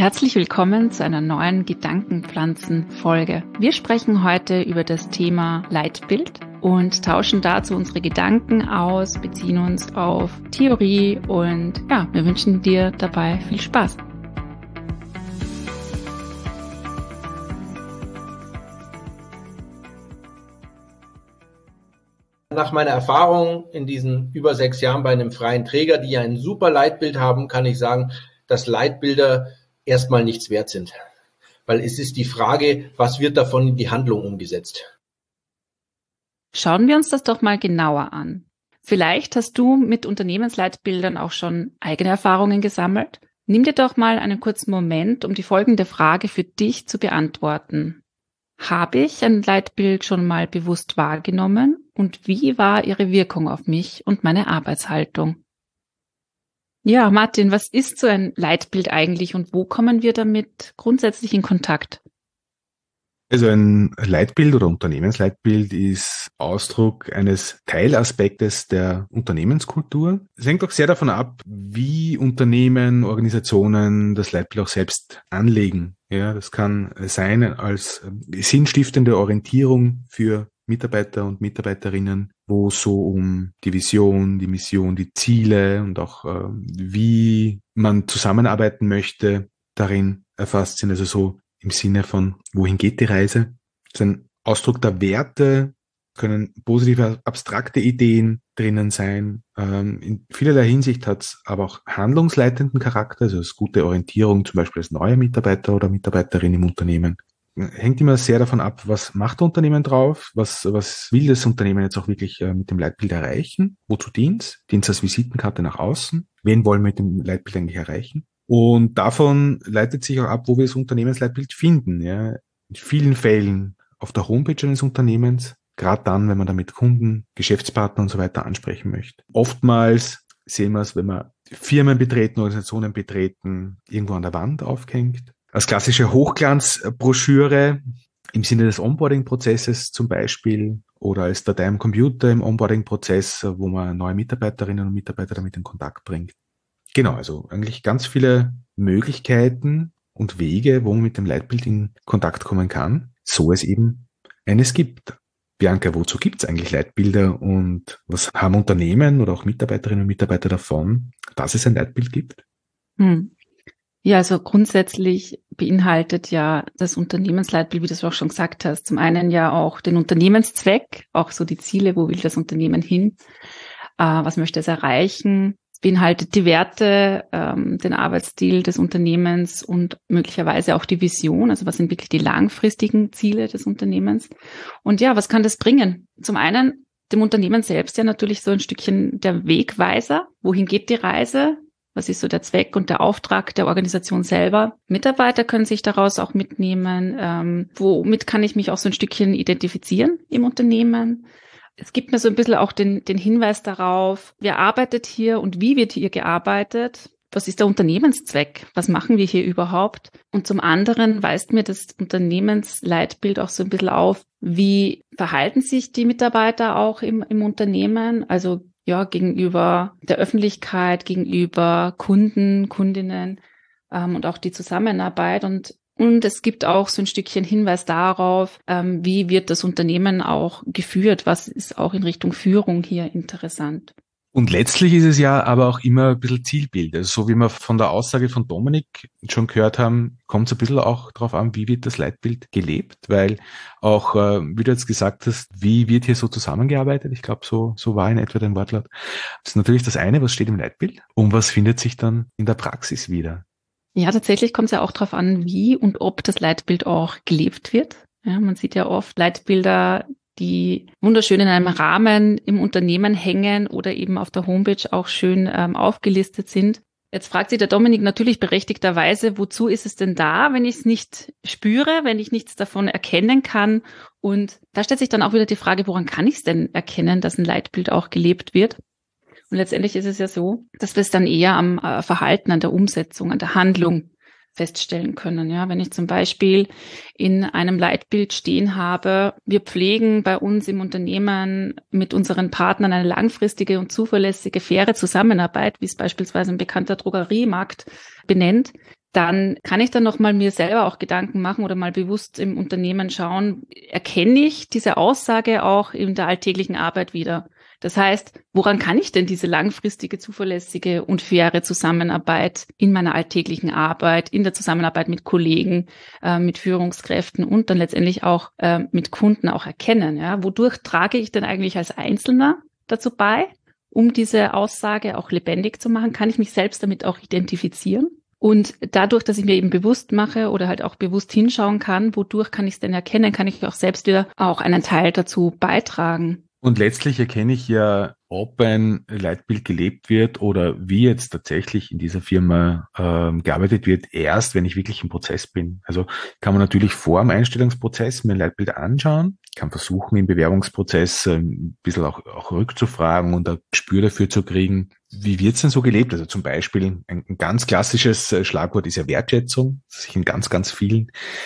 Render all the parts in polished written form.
Herzlich willkommen zu einer neuen Gedankenpflanzen-Folge. Wir sprechen heute über das Thema Leitbild und tauschen dazu unsere Gedanken aus, beziehen uns auf Theorie und ja, wir wünschen dir dabei viel Spaß. Nach meiner Erfahrung in diesen über 6 Jahren bei einem freien Träger, die ja ein super Leitbild haben, kann ich sagen, dass Leitbilder erstmal nichts wert sind. Weil es ist die Frage, was wird davon in die Handlung umgesetzt? Schauen wir uns das doch mal genauer an. Vielleicht hast du mit Unternehmensleitbildern auch schon eigene Erfahrungen gesammelt. Nimm dir doch mal einen kurzen Moment, um die folgende Frage für dich zu beantworten. Habe ich ein Leitbild schon mal bewusst wahrgenommen und wie war ihre Wirkung auf mich und meine Arbeitshaltung? Ja, Martin, was ist so ein Leitbild eigentlich und wo kommen wir damit grundsätzlich in Kontakt? Also ein Leitbild oder Unternehmensleitbild ist Ausdruck eines Teilaspektes der Unternehmenskultur. Es hängt auch sehr davon ab, wie Unternehmen, Organisationen das Leitbild auch selbst anlegen. Ja, das kann sein als sinnstiftende Orientierung für Mitarbeiter und Mitarbeiterinnen, wo es so um die Vision, die Mission, die Ziele und auch wie man zusammenarbeiten möchte, darin erfasst sind. Also so im Sinne von, wohin geht die Reise? Das ist ein Ausdruck der Werte, können positive, abstrakte Ideen drinnen sein. In vielerlei Hinsicht hat es aber auch handlungsleitenden Charakter, also als gute Orientierung, zum Beispiel als neuer Mitarbeiter oder Mitarbeiterin im Unternehmen. Hängt immer sehr davon ab, was macht das Unternehmen drauf, was will das Unternehmen jetzt auch wirklich mit dem Leitbild erreichen, wozu dient es als Visitenkarte nach außen, wen wollen wir mit dem Leitbild eigentlich erreichen? Und davon leitet sich auch ab, wo wir das Unternehmensleitbild finden. Ja. In vielen Fällen auf der Homepage eines Unternehmens, gerade dann, wenn man damit Kunden, Geschäftspartner und so weiter ansprechen möchte. Oftmals sehen wir es, wenn wir Firmen betreten, Organisationen betreten, irgendwo an der Wand aufgehängt. Als klassische Hochglanzbroschüre im Sinne des Onboarding-Prozesses zum Beispiel oder als Datei am Computer im Onboarding-Prozess, wo man neue Mitarbeiterinnen und Mitarbeiter damit in Kontakt bringt. Genau, also eigentlich ganz viele Möglichkeiten und Wege, wo man mit dem Leitbild in Kontakt kommen kann, so es eben eines gibt. Bianca, wozu gibt es eigentlich Leitbilder und was haben Unternehmen oder auch Mitarbeiterinnen und Mitarbeiter davon, dass es ein Leitbild gibt? Ja, also grundsätzlich beinhaltet ja das Unternehmensleitbild, wie du es auch schon gesagt hast, zum einen ja auch den Unternehmenszweck, auch so die Ziele, wo will das Unternehmen hin, was möchte es erreichen, beinhaltet die Werte, den Arbeitsstil des Unternehmens und möglicherweise auch die Vision, also was sind wirklich die langfristigen Ziele des Unternehmens. Und ja, was kann das bringen? Zum einen dem Unternehmen selbst ja natürlich so ein Stückchen der Wegweiser, wohin geht die Reise? Was ist so der Zweck und der Auftrag der Organisation selber? Mitarbeiter können sich daraus auch mitnehmen. Womit kann ich mich auch so ein Stückchen identifizieren im Unternehmen? Es gibt mir so ein bisschen auch den Hinweis darauf, wer arbeitet hier und wie wird hier gearbeitet? Was ist der Unternehmenszweck? Was machen wir hier überhaupt? Und zum anderen weist mir das Unternehmensleitbild auch so ein bisschen auf, wie verhalten sich die Mitarbeiter auch im Unternehmen? Also ja, gegenüber der Öffentlichkeit, gegenüber Kunden, Kundinnen und auch die Zusammenarbeit. Und es gibt auch so ein Stückchen Hinweis darauf, wie wird das Unternehmen auch geführt? Was ist auch in Richtung Führung hier interessant? Und letztlich ist es ja aber auch immer ein bisschen Zielbild. Also so wie wir von der Aussage von Dominik schon gehört haben, kommt es ein bisschen auch darauf an, wie wird das Leitbild gelebt, weil auch, wie du jetzt gesagt hast, wie wird hier so zusammengearbeitet? Ich glaube, so war in etwa dein Wortlaut. Das ist natürlich das eine, was steht im Leitbild und was findet sich dann in der Praxis wieder. Ja, tatsächlich kommt es ja auch darauf an, wie und ob das Leitbild auch gelebt wird. Ja, man sieht ja oft Leitbilder, die wunderschön in einem Rahmen im Unternehmen hängen oder eben auf der Homepage auch schön aufgelistet sind. Jetzt fragt sich der Dominik natürlich berechtigterweise, wozu ist es denn da, wenn ich es nicht spüre, wenn ich nichts davon erkennen kann? Und da stellt sich dann auch wieder die Frage, woran kann ich es denn erkennen, dass ein Leitbild auch gelebt wird? Und letztendlich ist es ja so, dass wir es dann eher am Verhalten, an der Umsetzung, an der Handlung feststellen können. Ja, wenn ich zum Beispiel in einem Leitbild stehen habe, wir pflegen bei uns im Unternehmen mit unseren Partnern eine langfristige und zuverlässige, faire Zusammenarbeit, wie es beispielsweise ein bekannter Drogeriemarkt benennt, dann kann ich dann nochmal mir selber auch Gedanken machen oder mal bewusst im Unternehmen schauen, erkenne ich diese Aussage auch in der alltäglichen Arbeit wieder? Das heißt, woran kann ich denn diese langfristige, zuverlässige und faire Zusammenarbeit in meiner alltäglichen Arbeit, in der Zusammenarbeit mit Kollegen, mit Führungskräften und dann letztendlich auch mit Kunden auch erkennen? Ja? Wodurch trage ich denn eigentlich als Einzelner dazu bei, um diese Aussage auch lebendig zu machen? Kann ich mich selbst damit auch identifizieren? Und dadurch, dass ich mir eben bewusst mache oder halt auch bewusst hinschauen kann, wodurch kann ich es denn erkennen, kann ich auch selbst wieder auch einen Teil dazu beitragen. Und letztlich erkenne ich ja, ob ein Leitbild gelebt wird oder wie jetzt tatsächlich in dieser Firma gearbeitet wird, erst wenn ich wirklich im Prozess bin. Also kann man natürlich vor dem Einstellungsprozess mir ein Leitbild anschauen, kann versuchen, im Bewerbungsprozess ein bisschen auch rückzufragen und ein Gespür dafür zu kriegen, wie wird's denn so gelebt? Also zum Beispiel ein ganz klassisches Schlagwort ist ja Wertschätzung, das sich in ganz, ganz vielen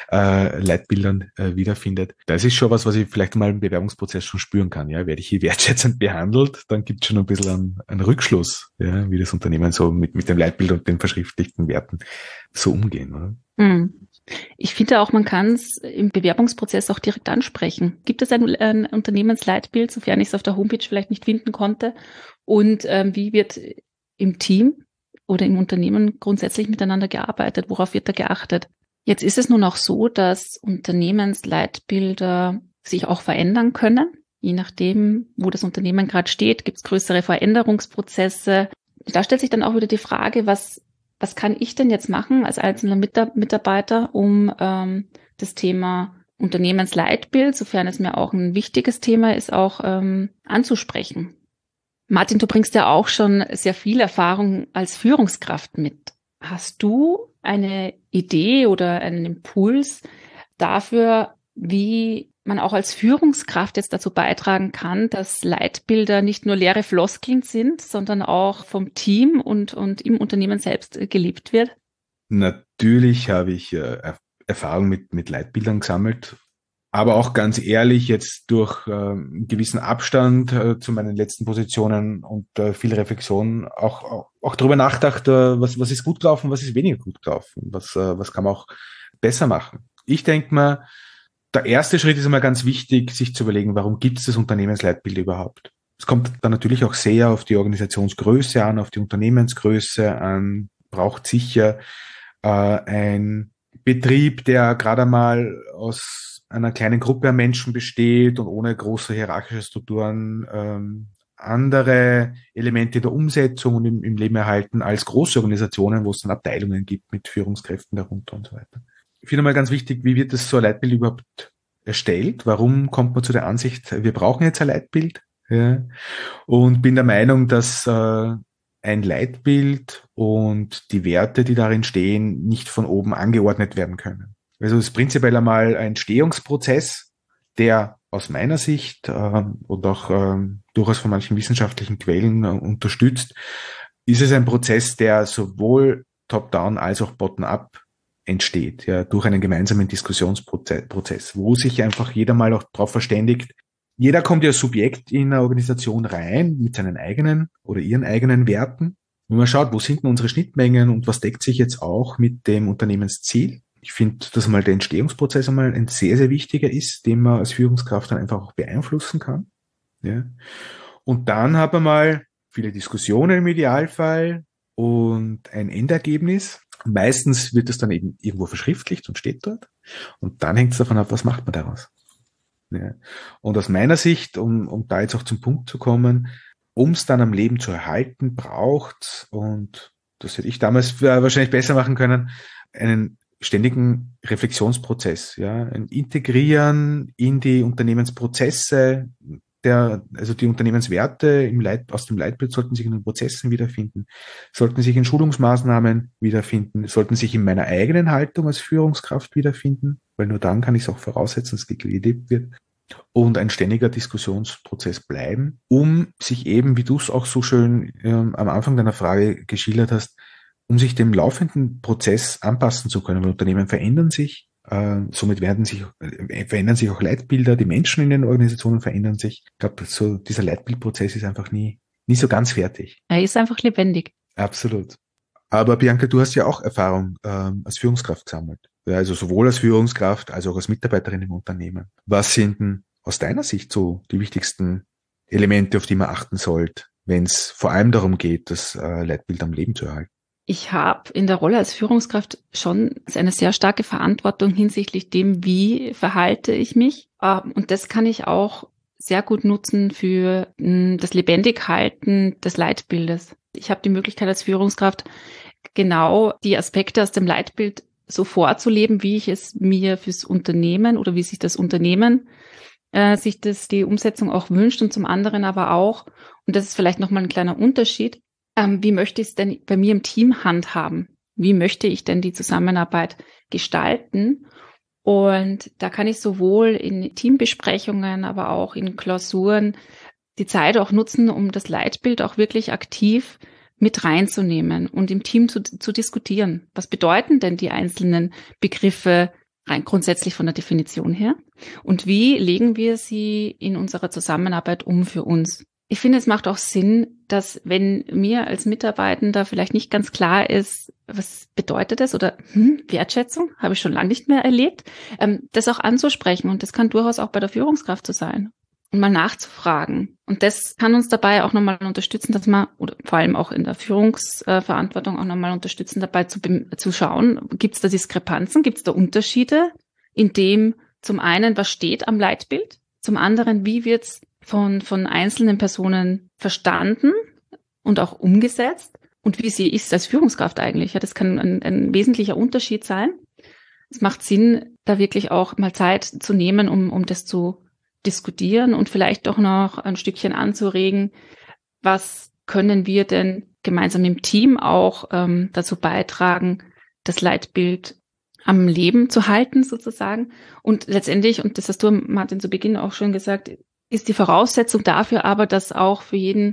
Leitbildern wiederfindet. Das ist schon was ich vielleicht mal im Bewerbungsprozess schon spüren kann. Ja, werde ich hier wertschätzend behandelt, dann gibt es schon ein bisschen einen Rückschluss, ja, wie das Unternehmen so mit dem Leitbild und den verschriftlichten Werten so umgehen. Oder? Mhm. Ich finde auch, man kann es im Bewerbungsprozess auch direkt ansprechen. Gibt es ein Unternehmensleitbild, sofern ich es auf der Homepage vielleicht nicht finden konnte? Und wie wird im Team oder im Unternehmen grundsätzlich miteinander gearbeitet? Worauf wird da geachtet? Jetzt ist es nun auch so, dass Unternehmensleitbilder sich auch verändern können. Je nachdem, wo das Unternehmen gerade steht, gibt es größere Veränderungsprozesse. Da stellt sich dann auch wieder die Frage, was kann ich denn jetzt machen als einzelner Mitarbeiter, um das Thema Unternehmensleitbild, sofern es mir auch ein wichtiges Thema ist, auch anzusprechen? Martin, du bringst ja auch schon sehr viel Erfahrung als Führungskraft mit. Hast du eine Idee oder einen Impuls dafür, wie man auch als Führungskraft jetzt dazu beitragen kann, dass Leitbilder nicht nur leere Floskeln sind, sondern auch vom Team und im Unternehmen selbst gelebt wird? Natürlich habe ich Erfahrung mit Leitbildern gesammelt, aber auch ganz ehrlich jetzt durch einen gewissen Abstand zu meinen letzten Positionen und viel Reflexion auch darüber nachgedacht, was ist gut gelaufen, was ist weniger gut gelaufen, was kann man auch besser machen. Ich denke mal, der erste Schritt ist einmal ganz wichtig, sich zu überlegen, warum gibt es das Unternehmensleitbild überhaupt? Es kommt dann natürlich auch sehr auf die Organisationsgröße an, auf die Unternehmensgröße an, braucht sicher ein Betrieb, der gerade mal aus einer kleinen Gruppe an Menschen besteht und ohne große hierarchische Strukturen andere Elemente der Umsetzung und im Leben erhalten als große Organisationen, wo es dann Abteilungen gibt mit Führungskräften darunter und so weiter. Ich finde mal ganz wichtig, wie wird das so ein Leitbild überhaupt erstellt? Warum kommt man zu der Ansicht, wir brauchen jetzt ein Leitbild? Ja. Und bin der Meinung, dass ein Leitbild und die Werte, die darin stehen, nicht von oben angeordnet werden können. Also es ist prinzipiell einmal ein Entstehungsprozess, der aus meiner Sicht und auch durchaus von manchen wissenschaftlichen Quellen unterstützt, ist es ein Prozess, der sowohl top-down als auch bottom-up entsteht, ja, durch einen gemeinsamen Diskussionsprozess, wo sich einfach jeder mal auch darauf verständigt. Jeder kommt ja als Subjekt in eine Organisation rein mit seinen eigenen oder ihren eigenen Werten. Wenn man schaut, wo sind denn unsere Schnittmengen und was deckt sich jetzt auch mit dem Unternehmensziel. Ich finde, dass mal der Entstehungsprozess einmal ein sehr, sehr wichtiger ist, den man als Führungskraft dann einfach auch beeinflussen kann. Ja. Und dann hat man mal viele Diskussionen im Idealfall und ein Endergebnis. Meistens wird es dann eben irgendwo verschriftlicht und steht dort. Und dann hängt es davon ab, was macht man daraus. Ja. Und aus meiner Sicht, um da jetzt auch zum Punkt zu kommen, um es dann am Leben zu erhalten, braucht, und das hätte ich damals wahrscheinlich besser machen können, einen ständigen Reflexionsprozess, ja, ein Integrieren in die Unternehmensprozesse, also die Unternehmenswerte aus dem Leitbild sollten sich in den Prozessen wiederfinden, sollten sich in Schulungsmaßnahmen wiederfinden, sollten sich in meiner eigenen Haltung als Führungskraft wiederfinden, weil nur dann kann ich es auch voraussetzen, dass es gelebt wird, und ein ständiger Diskussionsprozess bleiben, um sich eben, wie du es auch so schön am Anfang deiner Frage geschildert hast, um sich dem laufenden Prozess anpassen zu können. Weil Unternehmen verändern sich, somit verändern sich auch Leitbilder, die Menschen in den Organisationen verändern sich. Ich glaube, so dieser Leitbildprozess ist einfach nie so ganz fertig. Er ist einfach lebendig. Absolut. Aber Bianca, du hast ja auch Erfahrung als Führungskraft gesammelt. Ja, also sowohl als Führungskraft als auch als Mitarbeiterin im Unternehmen. Was sind denn aus deiner Sicht so die wichtigsten Elemente, auf die man achten sollte, wenn es vor allem darum geht, das Leitbild am Leben zu erhalten? Ich habe in der Rolle als Führungskraft schon eine sehr starke Verantwortung hinsichtlich dem, wie verhalte ich mich. Und das kann ich auch sehr gut nutzen für das Lebendighalten des Leitbildes. Ich habe die Möglichkeit als Führungskraft, genau die Aspekte aus dem Leitbild so vorzuleben, wie ich es mir fürs Unternehmen oder wie sich das Unternehmen die Umsetzung auch wünscht, und zum anderen aber auch, und das ist vielleicht nochmal ein kleiner Unterschied, wie möchte ich es denn bei mir im Team handhaben? Wie möchte ich denn die Zusammenarbeit gestalten? Und da kann ich sowohl in Teambesprechungen, aber auch in Klausuren die Zeit auch nutzen, um das Leitbild auch wirklich aktiv mit reinzunehmen und im Team zu diskutieren. Was bedeuten denn die einzelnen Begriffe rein grundsätzlich von der Definition her? Und wie legen wir sie in unserer Zusammenarbeit um für uns? Ich finde, es macht auch Sinn, dass wenn mir als Mitarbeitender vielleicht nicht ganz klar ist, was bedeutet das oder Wertschätzung, habe ich schon lange nicht mehr erlebt, das auch anzusprechen. Und das kann durchaus auch bei der Führungskraft so sein. Und mal nachzufragen. Und das kann uns dabei auch nochmal unterstützen, dass man, oder vor allem auch in der Führungsverantwortung auch nochmal unterstützen, dabei zu schauen, gibt es da Diskrepanzen, gibt es da Unterschiede, in dem zum einen, was steht am Leitbild, zum anderen, wie wird es von einzelnen Personen verstanden und auch umgesetzt und wie sie ist als Führungskraft eigentlich. Ja, das kann ein wesentlicher Unterschied sein. Es macht Sinn, da wirklich auch mal Zeit zu nehmen, um das zu diskutieren und vielleicht auch noch ein Stückchen anzuregen, was können wir denn gemeinsam im Team auch dazu beitragen, das Leitbild am Leben zu halten sozusagen. Und letztendlich, und das hast du, Martin, zu Beginn auch schon gesagt, ist die Voraussetzung dafür aber, dass auch für jeden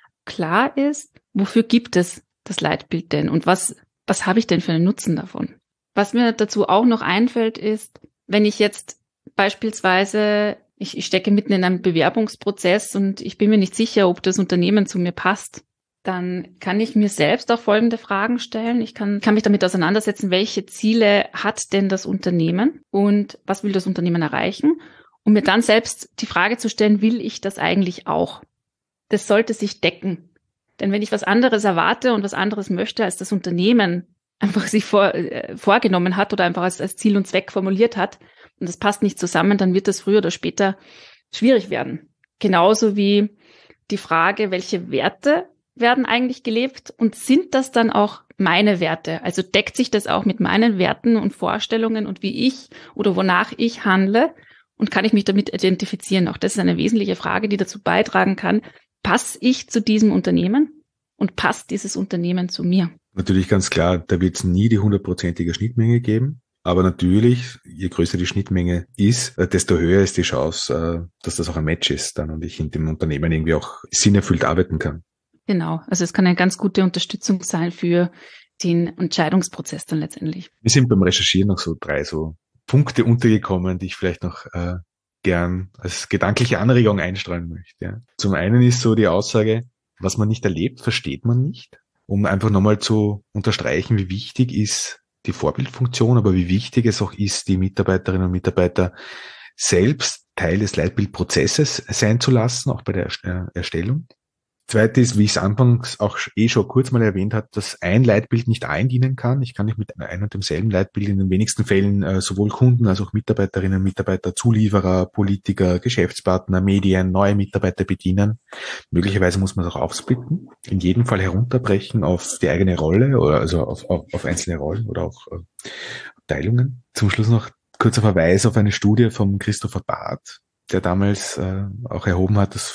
klar ist, wofür gibt es das Leitbild denn und was habe ich denn für einen Nutzen davon? Was mir dazu auch noch einfällt, ist, wenn ich jetzt beispielsweise, ich stecke mitten in einem Bewerbungsprozess und ich bin mir nicht sicher, ob das Unternehmen zu mir passt, dann kann ich mir selbst auch folgende Fragen stellen. Ich kann mich damit auseinandersetzen, welche Ziele hat denn das Unternehmen und was will das Unternehmen erreichen? Um mir dann selbst die Frage zu stellen, will ich das eigentlich auch? Das sollte sich decken. Denn wenn ich was anderes erwarte und was anderes möchte, als das Unternehmen einfach sich vorgenommen hat oder einfach als Ziel und Zweck formuliert hat, und das passt nicht zusammen, dann wird das früher oder später schwierig werden. Genauso wie die Frage, welche Werte werden eigentlich gelebt und sind das dann auch meine Werte? Also deckt sich das auch mit meinen Werten und Vorstellungen und wie ich oder wonach ich handle? Und kann ich mich damit identifizieren? Auch das ist eine wesentliche Frage, die dazu beitragen kann, passe ich zu diesem Unternehmen und passt dieses Unternehmen zu mir? Natürlich ganz klar, da wird es nie die 100%ige Schnittmenge geben. Aber natürlich, je größer die Schnittmenge ist, desto höher ist die Chance, dass das auch ein Match ist dann und ich in dem Unternehmen irgendwie auch sinnerfüllt arbeiten kann. Genau, also es kann eine ganz gute Unterstützung sein für den Entscheidungsprozess dann letztendlich. Wir sind beim Recherchieren noch so 3 Punkte untergekommen, die ich vielleicht noch gern als gedankliche Anregung einstreuen möchte. Ja. Zum einen ist so die Aussage, was man nicht erlebt, versteht man nicht. Um einfach nochmal zu unterstreichen, wie wichtig ist die Vorbildfunktion, aber wie wichtig es auch ist, die Mitarbeiterinnen und Mitarbeiter selbst Teil des Leitbildprozesses sein zu lassen, auch bei der Erstellung. Zweite ist, wie ich es anfangs auch schon kurz mal erwähnt habe, dass ein Leitbild nicht allen dienen kann. Ich kann nicht mit einem und demselben Leitbild in den wenigsten Fällen sowohl Kunden als auch Mitarbeiterinnen und Mitarbeiter, Zulieferer, Politiker, Geschäftspartner, Medien, neue Mitarbeiter bedienen. Möglicherweise muss man es auch aufsplitten, in jedem Fall herunterbrechen auf die eigene Rolle, oder also auf einzelne Rollen oder auch Abteilungen. Zum Schluss noch kurzer Verweis auf eine Studie von Christopher Barth, der damals auch erhoben hat, dass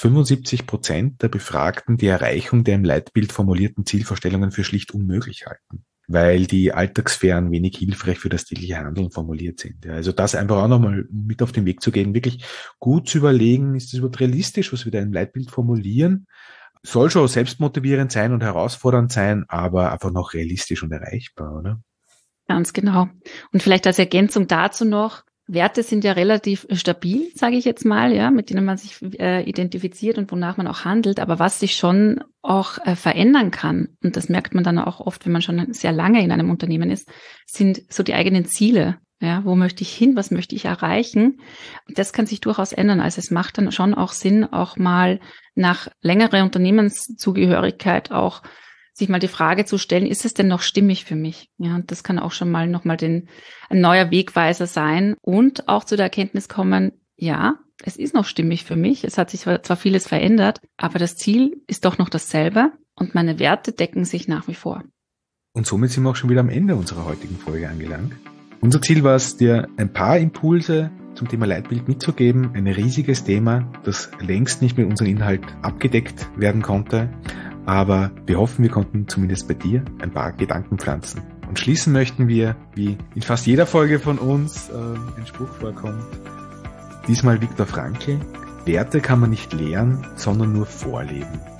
75% der Befragten die Erreichung der im Leitbild formulierten Zielvorstellungen für schlicht unmöglich halten, weil die Alltagssphären wenig hilfreich für das tägliche Handeln formuliert sind. Ja, also das einfach auch nochmal mit auf den Weg zu gehen, wirklich gut zu überlegen, ist das überhaupt realistisch, was wir da im Leitbild formulieren? Soll schon selbstmotivierend sein und herausfordernd sein, aber einfach noch realistisch und erreichbar, oder? Ganz genau. Und vielleicht als Ergänzung dazu noch, Werte sind ja relativ stabil, sage ich jetzt mal, ja, mit denen man sich identifiziert und wonach man auch handelt. Aber was sich schon auch verändern kann, und das merkt man dann auch oft, wenn man schon sehr lange in einem Unternehmen ist, sind so die eigenen Ziele. Ja, wo möchte ich hin? Was möchte ich erreichen? Und das kann sich durchaus ändern. Also es macht dann schon auch Sinn, auch mal nach längerer Unternehmenszugehörigkeit auch sich mal die Frage zu stellen, ist es denn noch stimmig für mich? Ja, und das kann auch schon mal nochmal ein neuer Wegweiser sein und auch zu der Erkenntnis kommen, ja, es ist noch stimmig für mich. Es hat sich zwar vieles verändert, aber das Ziel ist doch noch dasselbe und meine Werte decken sich nach wie vor. Und somit sind wir auch schon wieder am Ende unserer heutigen Folge angelangt. Unser Ziel war es, dir ein paar Impulse zum Thema Leitbild mitzugeben. Ein riesiges Thema, das längst nicht mit unserem Inhalt abgedeckt werden konnte. Aber wir hoffen, wir konnten zumindest bei dir ein paar Gedanken pflanzen. Und schließen möchten wir, wie in fast jeder Folge von uns ein Spruch vorkommt. Diesmal Viktor Frankl: Werte kann man nicht lehren, sondern nur vorleben.